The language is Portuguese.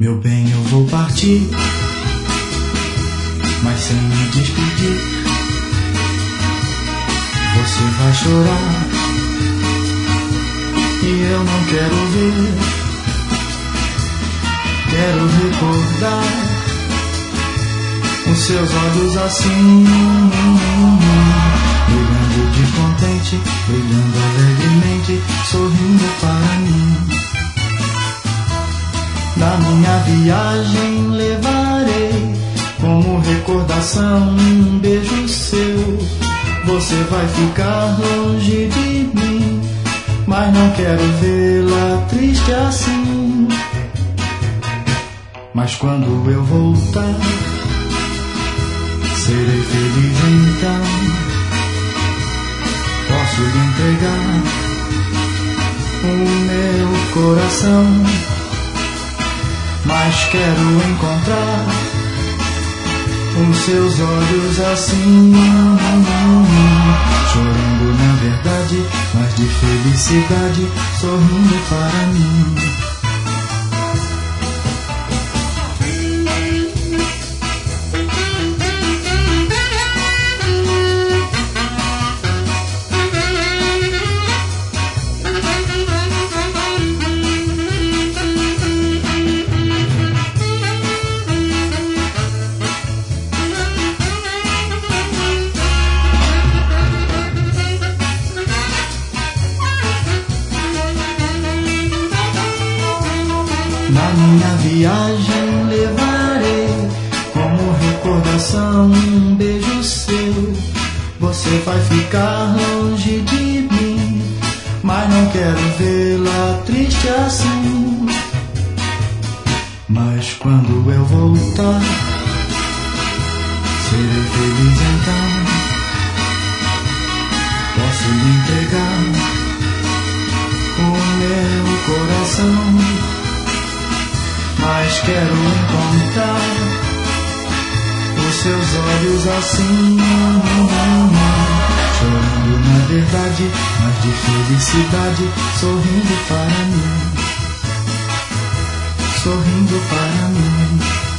Meu bem, eu vou partir, mas sem me despedir. Você vai chorar e eu não quero ver. Quero recordar os seus olhos assim, brilhando de contente, brilhando alegremente, sorrindo para mim. Na minha viagem levarei como recordação um beijo seu. Você vai ficar longe de mim, mas não quero vê-la triste assim. Mas quando eu voltar, serei feliz então. Posso lhe entregar o meu coração, mas quero encontrar os seus olhos assim, chorando na verdade, mas de felicidade, sorrindo para mim. Na minha viagem levarei como recordação um beijo seu. Você vai ficar longe de mim, mas não quero vê-la triste assim. Mas quando eu voltar, serei feliz então. Posso lhe entregar o meu coração, mas quero encontrar os seus olhos assim, chorando na verdade, mas de felicidade, sorrindo para mim, sorrindo para mim.